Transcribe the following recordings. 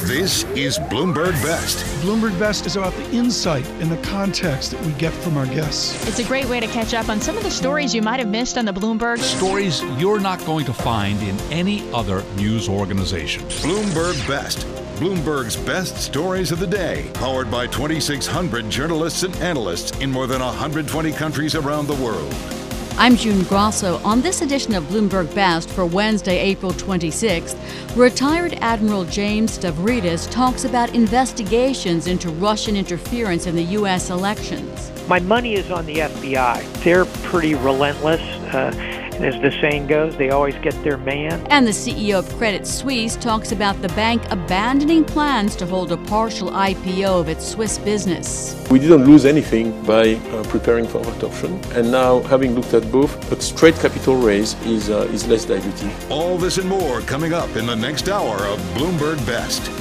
This is Bloomberg Best. Bloomberg Best is about the insight and the context that we get from our guests. It's a great way to catch up on some of the stories you might have missed on the Bloomberg. Stories you're not going to find in any other news organization. Bloomberg Best. Bloomberg's best stories of the day. Powered by 2,600 journalists and analysts in more than 120 countries around the world. I'm June Grosso. On this edition of Bloomberg Best for Wednesday, April 26th, retired Admiral James Stavridis talks about investigations into Russian interference in the U.S. elections. My money is on the FBI. They're pretty relentless. And as the saying goes, they always get their man. And the CEO of Credit Suisse talks about the bank abandoning plans to hold a partial IPO of its Swiss business. We didn't lose anything by preparing for that option. And now, having looked at both, a straight capital raise is less dilutive. All this and more coming up in the next hour of Bloomberg Best.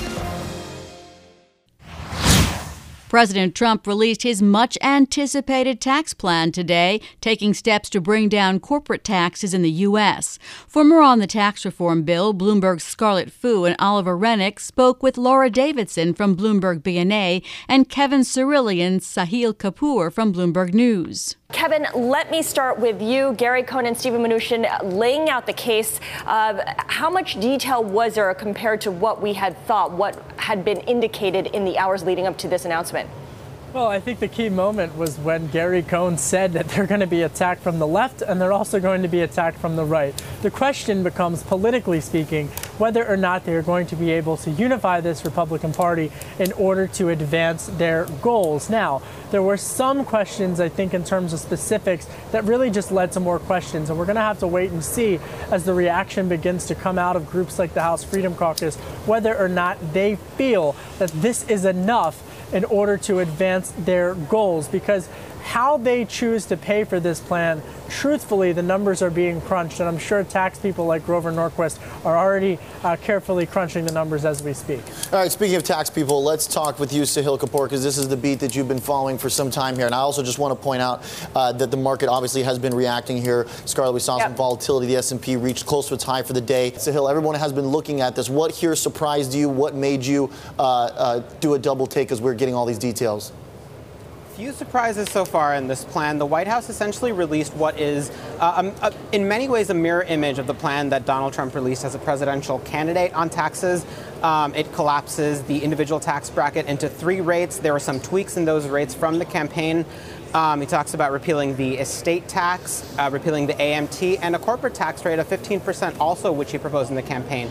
President Trump released his much-anticipated tax plan today, taking steps to bring down corporate taxes in the U.S. For more on the tax reform bill, Bloomberg's Scarlett Fu and Oliver Rennick spoke with Laura Davidson from Bloomberg BNA and Kevin Cirilli and Sahil Kapoor from Bloomberg News. Kevin, let me start with you. Gary Cohn and Stephen Mnuchin laying out the case. How much detail was there compared to what we had thought, what had been indicated in the hours leading up to this announcement? Well, I think the key moment was when Gary Cohn said that they're going to be attacked from the left and they're also going to be attacked from the right. The question becomes, politically speaking, whether or not they are going to be able to unify this Republican Party in order to advance their goals. Now, there were some questions, I think, in terms of specifics that really just led to more questions. And we're going to have to wait and see as the reaction begins to come out of groups like the House Freedom Caucus, whether or not they feel that this is enough in order to advance their goals, because how they choose to pay for this plan, truthfully, the numbers are being crunched, and I'm sure tax people like Grover Norquist are already carefully crunching the numbers as we speak. All right, speaking of tax people, let's talk with you, Sahil Kapoor, because this is the beat that you've been following for some time here. And I also just want to point out that the market obviously has been reacting here. Scarlett, we saw some volatility. The S&P reached close to its high for the day. Sahil, everyone has been looking at this. What here surprised you? What made you do a double take as we're getting all these details? Few surprises so far in this plan. The White House essentially released what is, in many ways, a mirror image of the plan that Donald Trump released as a presidential candidate on taxes. It collapses the individual tax bracket into 3 rates. There were some tweaks in those rates from the campaign. He talks about repealing the estate tax, repealing the AMT, and a corporate tax rate of 15% also, which he proposed in the campaign.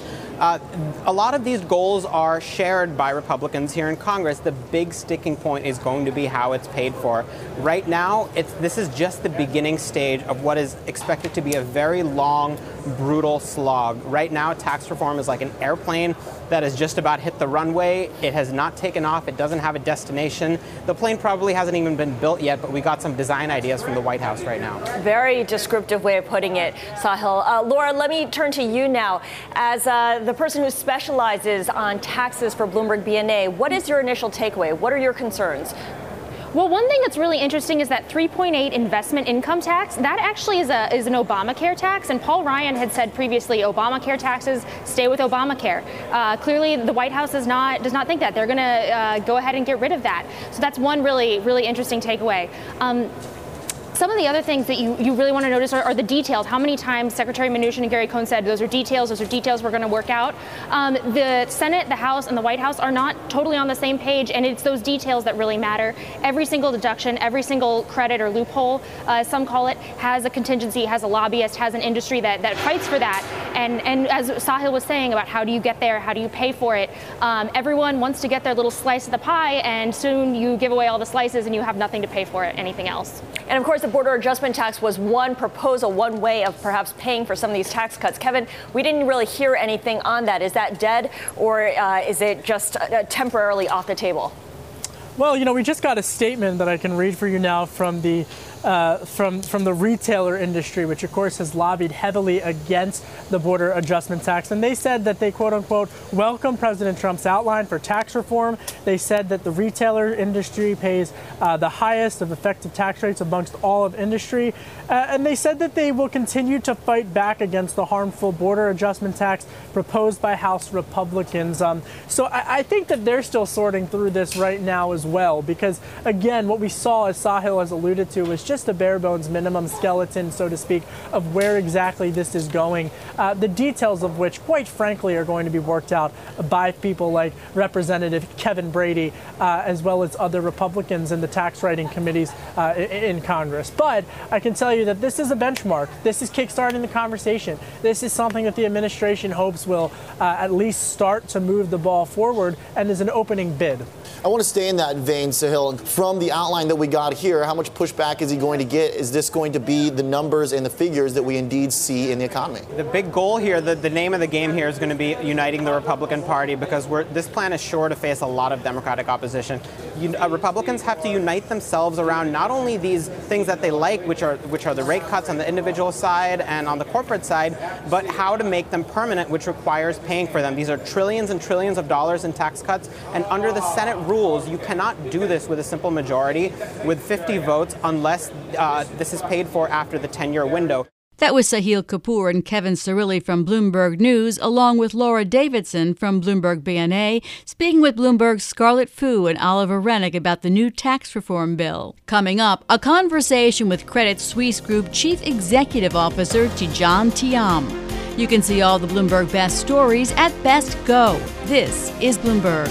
A lot of these goals are shared by Republicans here in Congress. The big sticking point is going to be how it's paid for. Right now, this is just the beginning stage of what is expected to be a very long, brutal slog. Right now, tax reform is like an airplane that has just about hit the runway. It has not taken off. It doesn't have a destination. The plane probably hasn't even been built yet, but we got some design ideas from the White House right now. Very descriptive way of putting it, Sahil. Laura, let me turn to you now. As the person who specializes on taxes for Bloomberg BNA, what is your initial takeaway? What are your concerns? Well, one thing that's really interesting is that 3.8 investment income tax, that actually is an Obamacare tax. And Paul Ryan had said previously, Obamacare taxes stay with Obamacare. Clearly, the White House does not think that. They're going to go ahead and get rid of that. So that's one really, really interesting takeaway. Some of the other things that you really want to notice are the details. How many times Secretary Mnuchin and Gary Cohn said those are details we're going to work out. The Senate, the House, and the White House are not totally on the same page, and it's those details that really matter. Every single deduction, every single credit or loophole, as some call it, has a contingency, has a lobbyist, has an industry that fights for that. And as Sahil was saying about how do you get there, how do you pay for it, everyone wants to get their little slice of the pie, and soon you give away all the slices and you have nothing to pay for it, anything else. And of course, the border adjustment tax was one proposal, one way of perhaps paying for some of these tax cuts. Kevin, we didn't really hear anything on that. Is that dead, or is it just temporarily off the table? Well, we just got a statement that I can read for you now from the retailer industry, which of course has lobbied heavily against the border adjustment tax. And they said that they, quote unquote, welcome President Trump's outline for tax reform. They said that the retailer industry pays the highest of effective tax rates amongst all of industry. And they said that they will continue to fight back against the harmful border adjustment tax proposed by House Republicans. So I think that they're still sorting through this right now as well, because again, what we saw, as Sahil has alluded to, was just a bare bones minimum skeleton, so to speak, of where exactly this is going. The details of which, quite frankly, are going to be worked out by people like Representative Kevin Brady, as well as other Republicans in the tax writing committees in Congress. But I can tell you that this is a benchmark. This is kickstarting the conversation. This is something that the administration hopes will at least start to move the ball forward and is an opening bid. I want to stay in that vein, Sahil. From the outline that we got here, how much pushback is he going to get? Is this going to be the numbers and the figures that we indeed see in the economy? The big goal here, the name of the game here is going to be uniting the Republican Party, because this plan is sure to face a lot of Democratic opposition. Republicans have to unite themselves around not only these things that they like, which are the rate cuts on the individual side and on the corporate side, but how to make them permanent, which requires paying for them. These are trillions and trillions of dollars in tax cuts, and under the Senate rules, you cannot do this with a simple majority with 50 votes unless this is paid for after the 10-year window. That was Sahil Kapoor and Kevin Cirilli from Bloomberg News, along with Laura Davidson from Bloomberg BNA, speaking with Bloomberg's Scarlett Fu and Oliver Rennick about the new tax reform bill. Coming up, a conversation with Credit Suisse Group Chief Executive Officer Tidjane Thiam. You can see all the Bloomberg Best stories at Best Go. This is Bloomberg.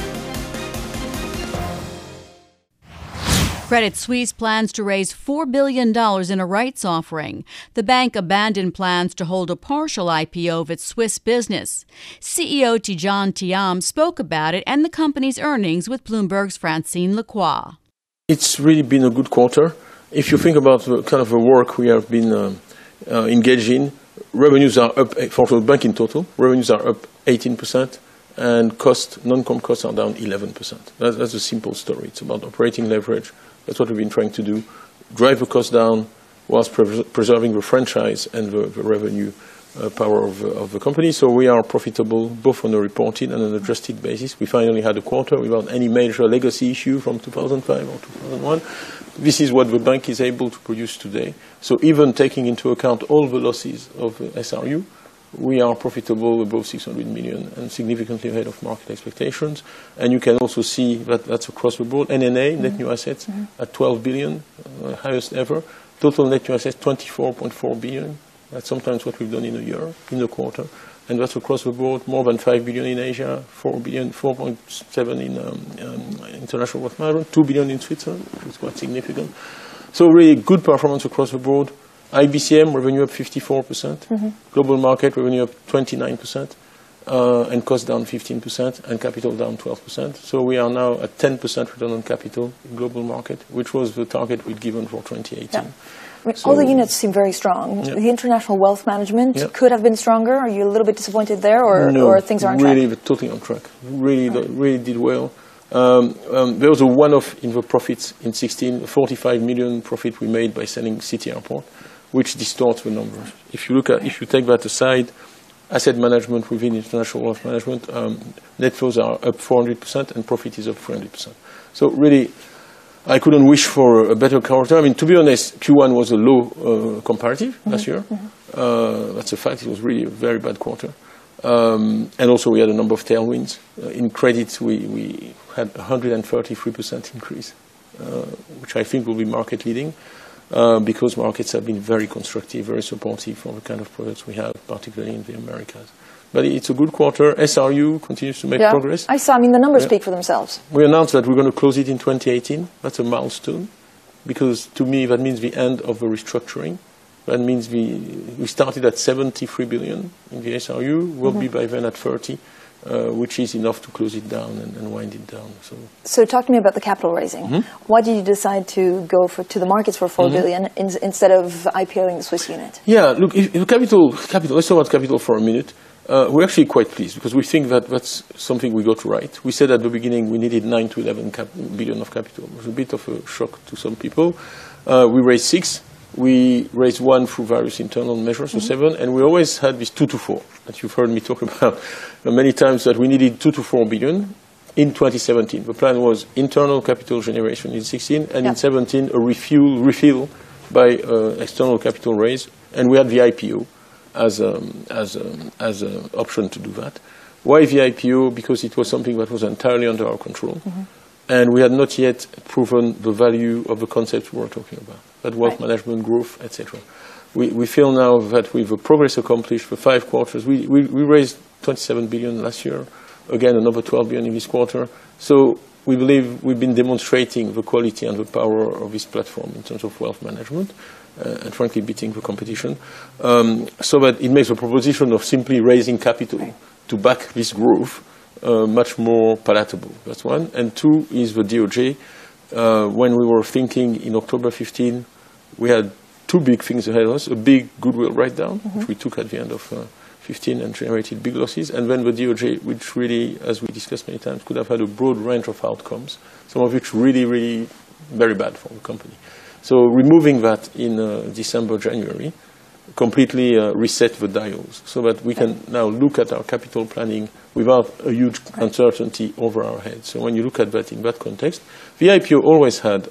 Credit Suisse plans to raise $4 billion in a rights offering. The bank abandoned plans to hold a partial IPO of its Swiss business. CEO Tidjane Thiam spoke about it and the company's earnings with Bloomberg's Francine Lacroix. It's really been a good quarter. If you think about the kind of the work we have been engaged in, revenues are up, for the bank in total, revenues are up 18%. And non-com costs are down 11%. That's a simple story. It's about operating leverage. That's what we've been trying to do. Drive the cost down whilst preserving the franchise and the revenue power of the company. So we are profitable both on a reported and an adjusted basis. We finally had a quarter without any major legacy issue from 2005 or 2001. This is what the bank is able to produce today. So even taking into account all the losses of SRU, we are profitable above 600 million and significantly ahead of market expectations. And you can also see that that's across the board. NNA, net new assets, at 12 billion, highest ever. Total net new assets, 24.4 billion. That's sometimes what we've done in a year, in a quarter. And that's across the board, more than 5 billion in Asia, 4 billion, 4.7 in international wealth management, 2 billion in Switzerland, which is quite significant. So really good performance across the board. IBCM revenue up 54%, global market revenue up 29%, and cost down 15%, and capital down 12%. So we are now at 10% return on capital in global market, which was the target we'd given for 2018. Yeah. I mean, all the units seem very strong. Yeah. The international wealth management could have been stronger. Are you a little bit disappointed there, or things are on track? Really, totally on track. Really did well. There was a one-off in the profits in 2016, 45 million profit we made by selling City Airport, which distorts the numbers. If you take that aside, asset management within international wealth management, net flows are up 400% and profit is up 300%. So really, I couldn't wish for a better quarter. I mean, to be honest, Q1 was a low comparative last year. That's a fact. It was really a very bad quarter. And also we had a number of tailwinds. In credits, we had 133% increase, which I think will be market leading. Because markets have been very constructive, very supportive for the kind of products we have, particularly in the Americas. But it's a good quarter. SRU continues to make progress. I saw. I mean, the numbers speak for themselves. We announced that we're going to close it in 2018. That's a milestone, because to me that means the end of the restructuring. That means we started at 73 billion in the SRU. We'll be by then at 30. Which is enough to close it down and wind it down. So talk to me about the capital raising. Why did you decide to go to the markets for 4 billion instead of IPOing the Swiss unit? Yeah, look, if capital, let's talk about capital for a minute. we're actually quite pleased because we think that that's something we got right. We said at the beginning we needed 9 to 11 billion of capital. It was a bit of a shock to some people. We raised 6. We raised 1 through various internal measures, so 7, and we always had this 2 to 4 that you've heard me talk about many times, that we needed 2 to 4 billion in 2017. The plan was internal capital generation in 16, and in 17 a refill by external capital raise, and we had the IPO as an option to do that. Why the IPO? Because it was something that was entirely under our control, and we had not yet proven the value of the concepts we were talking about, that wealth management, growth, etc. We feel now that with the progress accomplished for 5 quarters, we raised 27 billion last year, again another 12 billion in this quarter. So we believe we've been demonstrating the quality and the power of this platform in terms of wealth management, and frankly beating the competition, so that it makes the proposition of simply raising capital to back this growth much more palatable. That's one. And 2 is the DOJ. When we were thinking in October 15, we had 2 big things ahead of us: a big goodwill write-down, which we took at the end of 15 and generated big losses, and then the DOJ, which really, as we discussed many times, could have had a broad range of outcomes, some of which really, really very bad for the company. So removing that in December, January, completely reset the dials so that we can now look at our capital planning without a huge uncertainty over our heads. So when you look at that in that context, the IPO always had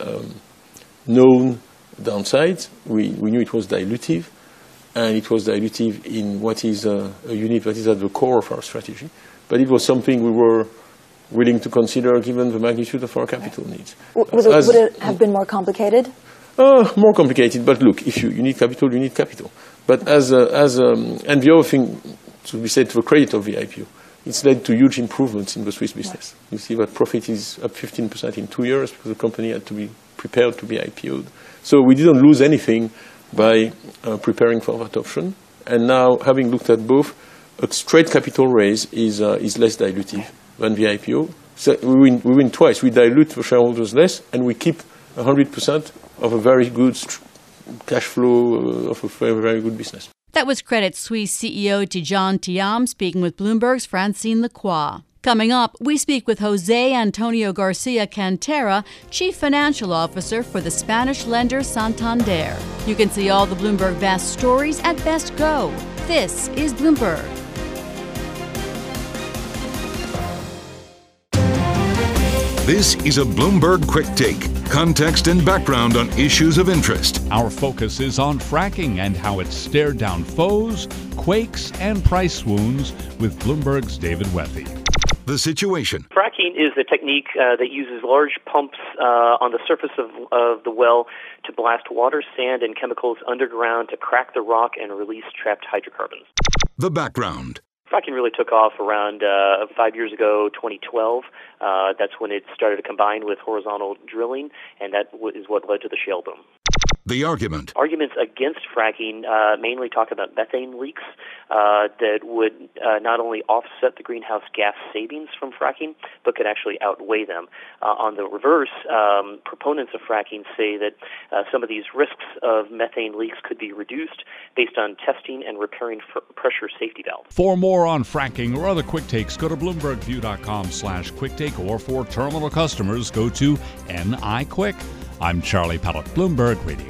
known downsides. We knew it was dilutive, and it was dilutive in what is a unit that is at the core of our strategy. But it was something we were willing to consider given the magnitude of our capital needs. Would it have been more complicated? More complicated, but look, if you need capital, you need capital. But and the other thing, to be said to the credit of the IPO, it's led to huge improvements in the Swiss business. You see that profit is up 15% in 2 years because the company had to be prepared to be IPO'd. So we didn't lose anything by preparing for that option. And now, having looked at both, a straight capital raise is less dilutive than the IPO. So we win twice. We dilute the shareholders less, and we keep 100% of a very good cash flow of a very, very good business. That was Credit Suisse CEO Tidjane Thiam speaking with Bloomberg's Francine Lacroix. Coming up, we speak with Jose Antonio Garcia Cantera, Chief Financial Officer for the Spanish lender Santander. You can see all the Bloomberg Best stories at Best Go. This is Bloomberg. This is a Bloomberg Quick Take. Context and background on issues of interest. Our focus is on fracking and how it stared down foes, quakes, and price swoons with Bloomberg's David Wethy. The situation. Fracking is a technique that uses large pumps on the surface of the well to blast water, sand, and chemicals underground to crack the rock and release trapped hydrocarbons. The background. Fracking really took off around 5 years ago, 2012. That's when it started to combine with horizontal drilling, and that is what led to the shale boom. The argument. Arguments against fracking mainly talk about methane leaks that would not only offset the greenhouse gas savings from fracking, but could actually outweigh them. On the reverse, proponents of fracking say that some of these risks of methane leaks could be reduced based on testing and repairing pressure safety valves. For more on fracking or other quick takes, go to BloombergView.com/quicktake, or for terminal customers, go to NIQuick. I'm Charlie Pellett, Bloomberg Radio.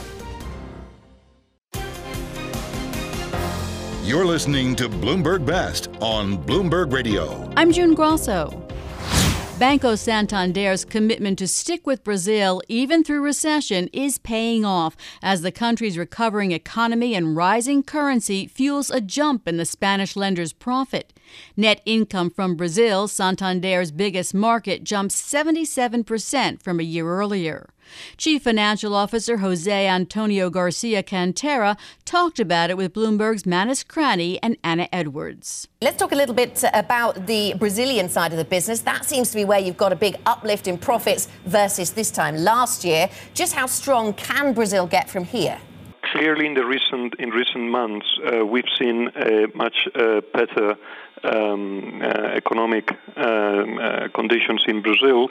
You're listening to Bloomberg Best on Bloomberg Radio. I'm June Grosso. Banco Santander's commitment to stick with Brazil even through recession is paying off as the country's recovering economy and rising currency fuels a jump in the Spanish lender's profit. Net income from Brazil, Santander's biggest market, jumped 77% from a year earlier. Chief Financial Officer Jose Antonio Garcia Cantera talked about it with Bloomberg's Manus Cranny and Anna Edwards. Let's talk a little bit about the Brazilian side of the business. That seems to be where you've got a big uplift in profits versus this time last year. Just how strong can Brazil get from here? Clearly, in recent months, we've seen a much better economic conditions in Brazil.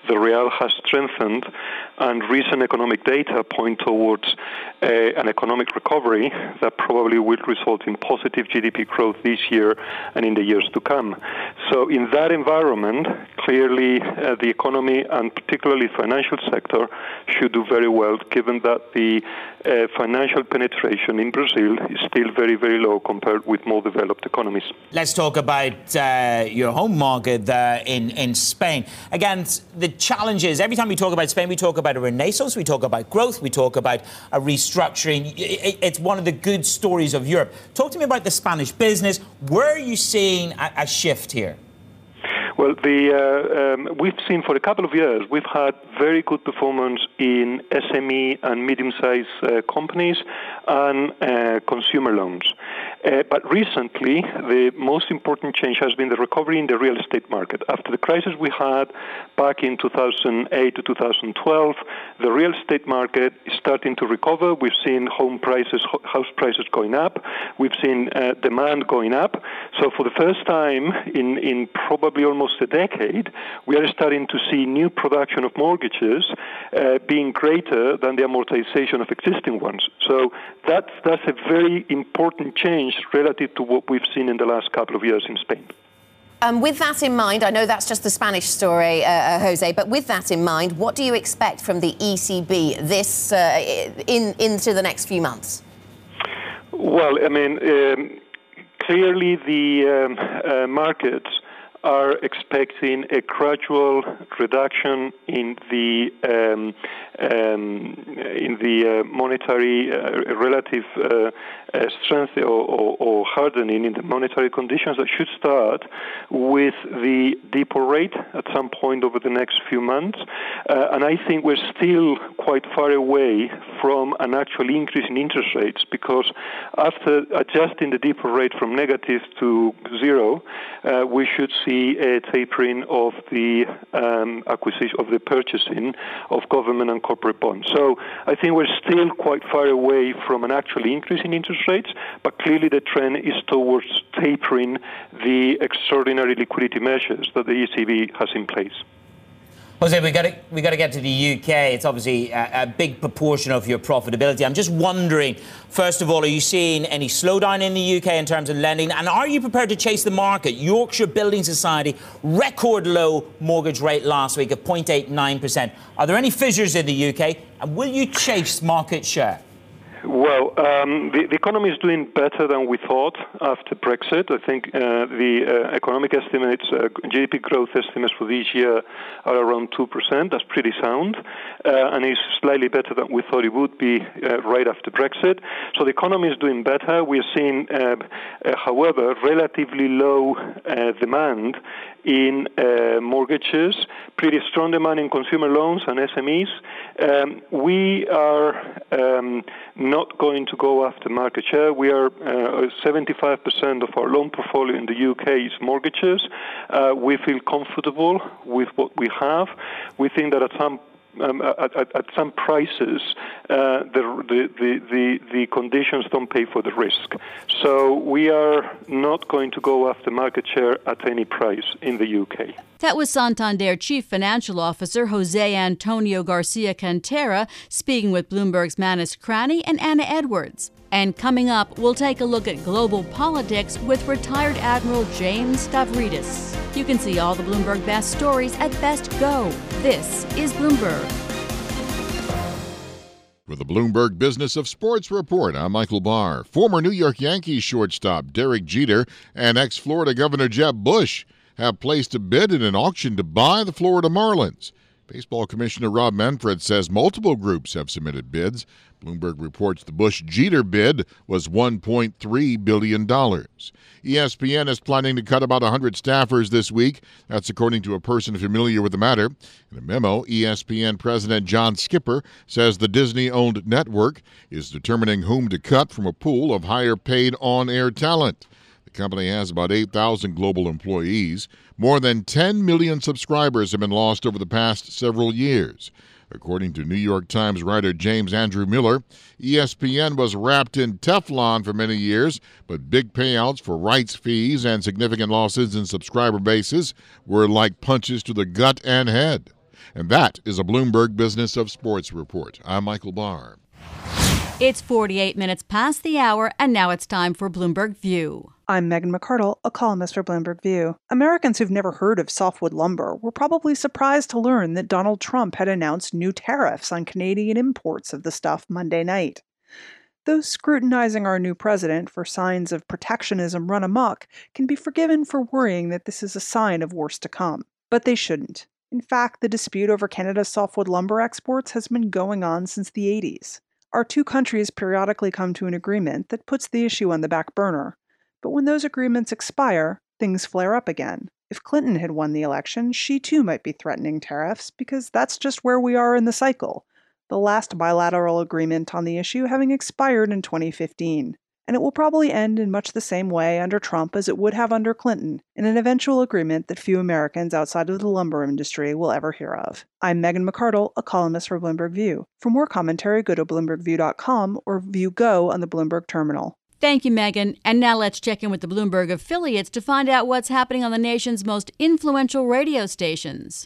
the real has strengthened, and recent economic data point towards an economic recovery that probably will result in positive GDP growth this year and in the years to come. So in that environment, clearly the economy and particularly financial sector should do very well, given that the financial penetration in Brazil is still very, very low compared with more developed economies. Let's talk about your home market in Spain. Again, the challenges, every time we talk about Spain, we talk about a renaissance, we talk about growth, we talk about a restructuring. It's one of the good stories of Europe. Talk to me about the Spanish business. Where are you seeing a shift here? Well, we've seen for a couple of years, we've had very good performance in SME and medium-sized companies and consumer loans. But recently, the most important change has been the recovery in the real estate market. After the crisis we had back in 2008 to 2012, the real estate market is starting to recover. We've seen house prices going up. We've seen demand going up. So for the first time in probably almost a decade, we are starting to see new production of mortgages being greater than the amortization of existing ones. So that's a very important change relative to what we've seen in the last couple of years in Spain. With that in mind, I know that's just the Spanish story, Jose, but with that in mind, what do you expect from the ECB into the next few months? Well, I mean, clearly the markets are expecting a gradual reduction in the monetary relative strength or hardening in the monetary conditions that should start with the depo rate at some point over the next few months. And I think we're still quite far away from an actual increase in interest rates, because after adjusting the depo rate from negative to zero, we should see a tapering of the acquisition of the purchasing of government and corporate bonds. So I think we're still quite far away from an actual increase in interest rates, but clearly the trend is towards tapering the extraordinary liquidity measures that the ECB has in place. Jose, we got to get to the UK. It's obviously a big proportion of your profitability. I'm just wondering, first of all, are you seeing any slowdown in the UK in terms of lending? And are you prepared to chase the market? Yorkshire Building Society, record low mortgage rate last week of 0.89%. Are there any fissures in the UK? And will you chase market share? Well, the economy is doing better than we thought after Brexit. I think the economic estimates, GDP growth estimates for this year are around 2%. That's pretty sound, and it's slightly better than we thought it would be right after Brexit. So the economy is doing better. We are seeing, however, relatively low demand in mortgages, pretty strong demand in consumer loans and SMEs. We are not going to go after market share. We are 75% of our loan portfolio in the UK is mortgages. We feel comfortable with what we have. We think that at some prices, the conditions don't pay for the risk. So we are not going to go after market share at any price in the UK. That was Santander Chief Financial Officer Jose Antonio Garcia Cantera speaking with Bloomberg's Manus Cranney and Anna Edwards. And coming up, we'll take a look at global politics with retired Admiral James Stavridis. You can see all the Bloomberg Best stories at Best Go. This is Bloomberg. For the Bloomberg Business of Sports Report, I'm Michael Barr. Former New York Yankees shortstop Derek Jeter and ex-Florida Governor Jeb Bush have placed a bid in an auction to buy the Florida Marlins. Baseball Commissioner Rob Manfred says multiple groups have submitted bids. Bloomberg reports the Bush-Jeter bid was $1.3 billion. ESPN is planning to cut about 100 staffers this week. That's according to a person familiar with the matter. In a memo, ESPN President John Skipper says the Disney-owned network is determining whom to cut from a pool of higher-paid on-air talent. The company has about 8,000 global employees. More than 10 million subscribers have been lost over the past several years. According to New York Times writer James Andrew Miller, ESPN was wrapped in Teflon for many years, but big payouts for rights fees and significant losses in subscriber bases were like punches to the gut and head. And that is a Bloomberg Business of Sports report. I'm Michael Barr. It's 48 minutes past the hour, and now it's time for Bloomberg View. I'm Megan McArdle, a columnist for Bloomberg View. Americans who've never heard of softwood lumber were probably surprised to learn that Donald Trump had announced new tariffs on Canadian imports of the stuff Monday night. Those scrutinizing our new president for signs of protectionism run amok can be forgiven for worrying that this is a sign of worse to come. But they shouldn't. In fact, the dispute over Canada's softwood lumber exports has been going on since the 80s. Our two countries periodically come to an agreement that puts the issue on the back burner. But when those agreements expire, things flare up again. If Clinton had won the election, she too might be threatening tariffs, because that's just where we are in the cycle. The last bilateral agreement on the issue having expired in 2015. And it will probably end in much the same way under Trump as it would have under Clinton, in an eventual agreement that few Americans outside of the lumber industry will ever hear of. I'm Megan McArdle, a columnist for Bloomberg View. For more commentary, go to BloombergView.com or View Go on the Bloomberg terminal. Thank you, Megan. And now let's check in with the Bloomberg affiliates to find out what's happening on the nation's most influential radio stations.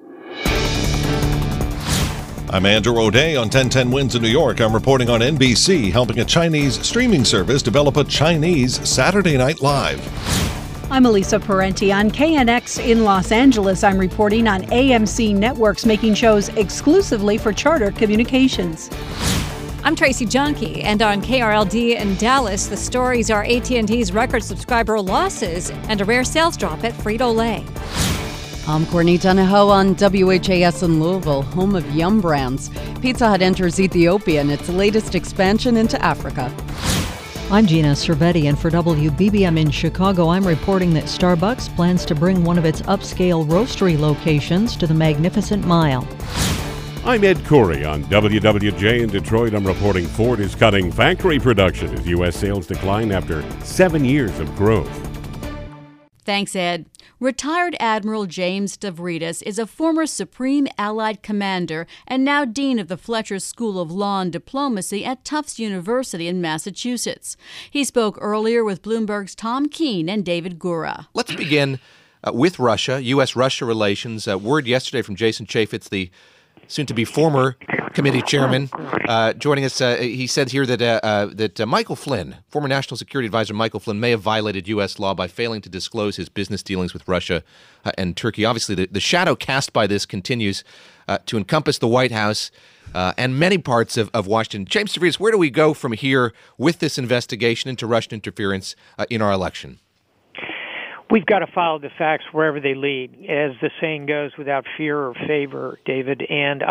I'm Andrew O'Day on 1010 Wins in New York. I'm reporting on NBC, helping a Chinese streaming service develop a Chinese Saturday Night Live. I'm Elisa Parenti on KNX in Los Angeles. I'm reporting on AMC Networks making shows exclusively for Charter Communications. I'm Tracy Junkie, and on KRLD in Dallas, the stories are AT&T's record subscriber losses and a rare sales drop at Frito-Lay. I'm Courtney Donahoe on WHAS in Louisville, home of Yum Brands. Pizza Hut enters Ethiopia in its latest expansion into Africa. I'm Gina Cervetti, and for WBBM in Chicago, I'm reporting that Starbucks plans to bring one of its upscale roastery locations to the Magnificent Mile. I'm Ed Corey on WWJ in Detroit. I'm reporting Ford is cutting factory production as U.S. sales decline after 7 years of growth. Thanks, Ed. Retired Admiral James Stavridis is a former Supreme Allied Commander and now Dean of the Fletcher School of Law and Diplomacy at Tufts University in Massachusetts. He spoke earlier with Bloomberg's Tom Keene and David Gura. Let's begin with Russia, U.S.-Russia relations. Word yesterday from Jason Chaffetz, the soon-to-be former committee chairman, joining us. He said here that Michael Flynn, former National Security Advisor Michael Flynn, may have violated U.S. law by failing to disclose his business dealings with Russia and Turkey. Obviously, the shadow cast by this continues to encompass the White House and many parts of Washington. James Stavridis, where do we go from here with this investigation into Russian interference in our election? We've got to follow the facts wherever they lead, as the saying goes, without fear or favor, David. And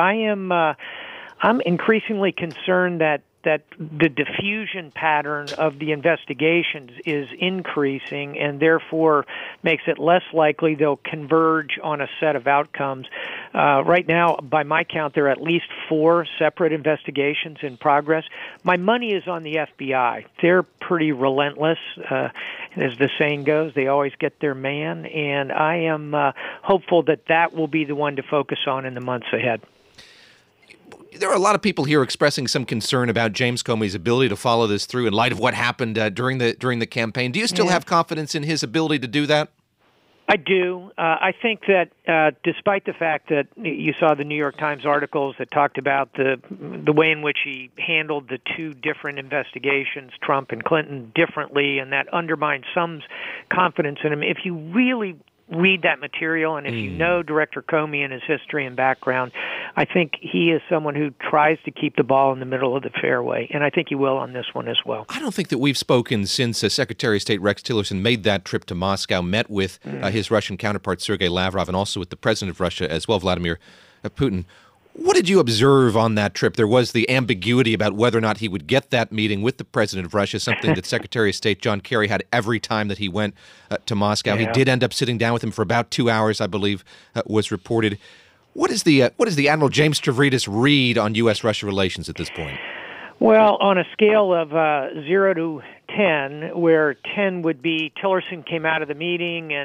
I'm increasingly concerned that the diffusion pattern of the investigations is increasing and therefore makes it less likely they'll converge on a set of outcomes. Right now, by my count, there are at least 4 separate investigations in progress. My money is on the FBI. They're pretty relentless. As the saying goes, they always get their man, and I am hopeful that will be the one to focus on in the months ahead. There are a lot of people here expressing some concern about James Comey's ability to follow this through in light of what happened during the campaign. Do you still have confidence in his ability to do that? I do. I think that despite the fact that you saw the New York Times articles that talked about the way in which he handled the 2 different investigations, Trump and Clinton, differently, and that undermined some confidence in him, if you really read that material, and if you know Director Comey and his history and background, I think he is someone who tries to keep the ball in the middle of the fairway, and I think he will on this one as well. I don't think that we've spoken since Secretary of State Rex Tillerson made that trip to Moscow, met with his Russian counterpart Sergei Lavrov, and also with the president of Russia as well, Vladimir Putin. What did you observe on that trip? There was the ambiguity about whether or not he would get that meeting with the president of Russia, something that Secretary of State John Kerry had every time that he went to Moscow. Yeah. He did end up sitting down with him for about 2 hours, I believe, was reported. What is the Admiral James Stavridis read on U.S.-Russia relations at this point? Well, on a scale of 0 to 10, where 10 would be Tillerson came out of the meeting and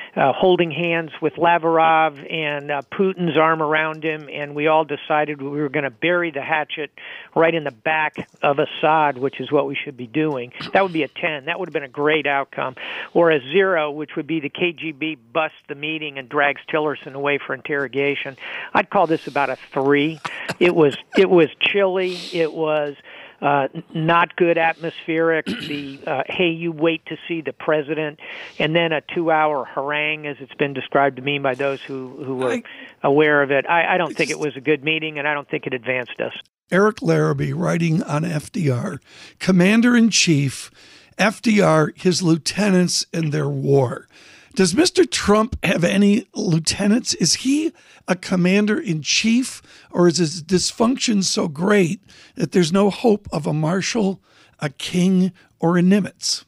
holding hands with Lavrov and Putin's arm around him, and we all decided we were going to bury the hatchet right in the back of Assad, which is what we should be doing. That would be a 10. That would have been a great outcome. Or a 0, which would be the KGB busts the meeting and drags Tillerson away for interrogation. I'd call this about a 3. It was chilly. It was not good atmospheric. Hey, you wait to see the president, and then a 2-hour harangue, as it's been described to me by those who were aware of it. I don't think it was a good meeting, and I don't think it advanced us. Eric Larrabee writing on FDR, Commander-in-Chief, FDR, his lieutenants, and their war. Does Mr. Trump have any lieutenants? Is he a commander-in-chief, or is his dysfunction so great that there's no hope of a marshal, a king, or a Nimitz?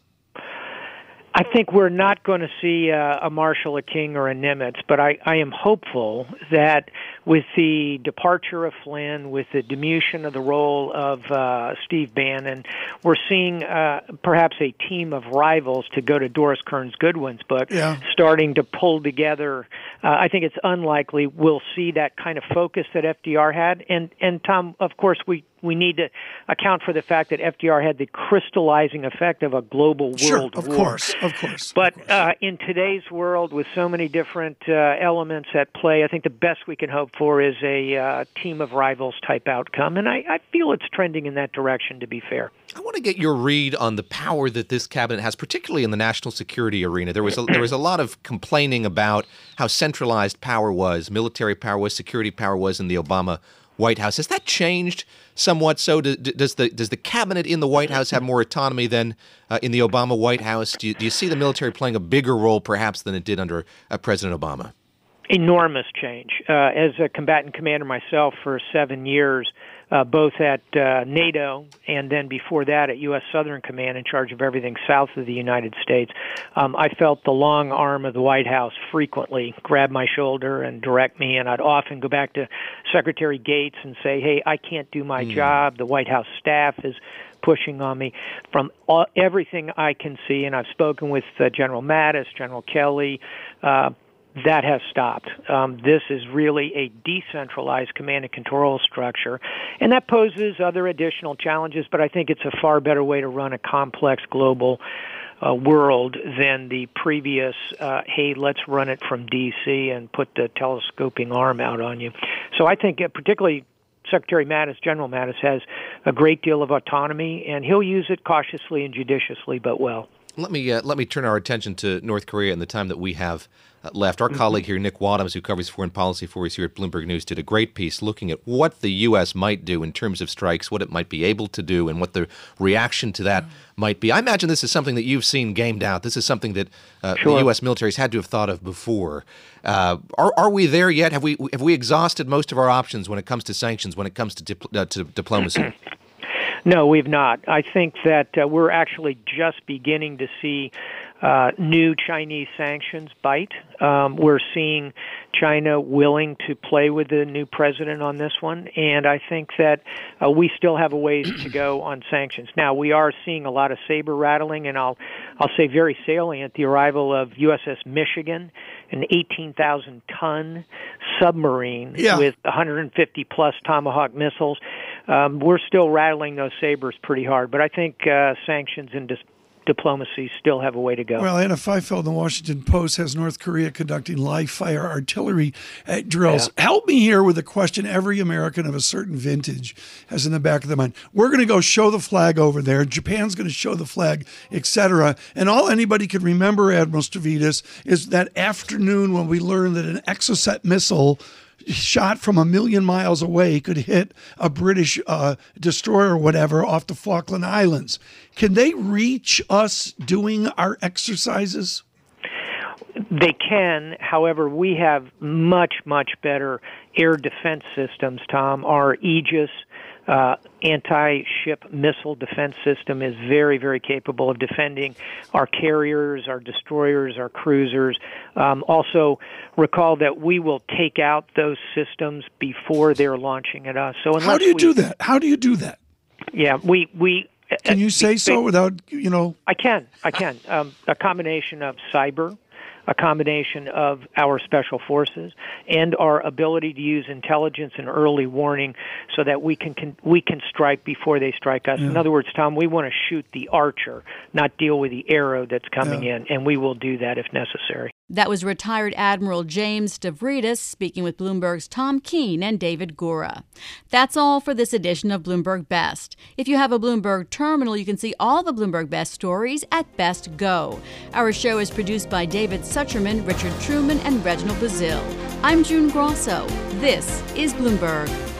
I think we're not going to see a marshal, a king, or a Nimitz, but I am hopeful that with the departure of Flynn, with the diminution of the role of Steve Bannon, we're seeing perhaps a team of rivals, to go to Doris Kearns Goodwin's book, starting to pull together. I think it's unlikely we'll see that kind of focus that FDR had. And Tom, of course, we need to account for the fact that FDR had the crystallizing effect of a global world war. Of course. But in today's world, with so many different elements at play, I think the best we can hope for is a team of rivals type outcome. And I feel it's trending in that direction, to be fair. I want to get your read on the power that this cabinet has, particularly in the national security arena. There was a lot of complaining about how centralized power was, military power was, security power was in the Obama White House. Has that changed somewhat? So does the cabinet in the White House have more autonomy than in the Obama White House? Do you see the military playing a bigger role perhaps than it did under President Obama? Enormous change. As a combatant commander myself for 7 years, both at NATO and then before that at U.S. Southern Command, in charge of everything south of the United States, I felt the long arm of the White House frequently grab my shoulder and direct me, and I'd often go back to Secretary Gates and say, hey, I can't do my job. The White House staff is pushing on me. From everything I can see, and I've spoken with General Mattis, General Kelly, that has stopped. This is really a decentralized command and control structure, and that poses other additional challenges, but I think it's a far better way to run a complex global world than the previous, hey, let's run it from D.C. and put the telescoping arm out on you. So I think particularly Secretary Mattis, General Mattis, has a great deal of autonomy, and he'll use it cautiously and judiciously, but well. Let me turn our attention to North Korea in the time that we have left. Our colleague here, Nick Wadhams, who covers foreign policy for us here at Bloomberg News, did a great piece looking at what the U.S. might do in terms of strikes, what it might be able to do, and what the reaction to that might be. I imagine this is something that you've seen gamed out. This is something that the U.S. military's had to have thought of before. Are we there yet? Have we exhausted most of our options when it comes to sanctions, when it comes to diplomacy? No, we've not. I think that we're actually just beginning to see new Chinese sanctions bite. We're seeing China willing to play with the new president on this one, and I think that we still have a ways to go on sanctions. Now, we are seeing a lot of saber rattling, and I'll say very salient, the arrival of USS Michigan, an 18,000-ton submarine with 150-plus Tomahawk missiles. We're still rattling those sabers pretty hard, but I think sanctions and diplomacy still have a way to go. Well, Anna Feifeld in the Washington Post has North Korea conducting live-fire artillery drills. Yeah. Help me here with a question every American of a certain vintage has in the back of their mind. We're going to go show the flag over there. Japan's going to show the flag, etc. And all anybody can remember, Admiral Stavridis, is that afternoon when we learned that an Exocet missile shot from 1 million miles away could hit a British destroyer or whatever off the Falkland Islands. Can they reach us doing our exercises? They can. However, we have much, much better air defense systems, Tom. Our Aegis anti-ship missile defense system is very, very capable of defending our carriers, our destroyers, our cruisers. Also, recall that we will take out those systems before they're launching at us. So how do you do that? How do you do that? Yeah, we can you say so without, I can. A combination of cyber, a combination of our special forces and our ability to use intelligence and early warning so that we can strike before they strike us. In other words, Tom, we want to shoot the archer, not deal with the arrow that's coming in, and we will do that if necessary. That was retired Admiral James Stavridis speaking with Bloomberg's Tom Keene and David Gura. That's all for this edition of Bloomberg Best. If you have a Bloomberg terminal, you can see all the Bloomberg Best stories at Best Go. Our show is produced by David Sucherman, Richard Truman, and Reginald Bazile. I'm June Grosso. This is Bloomberg.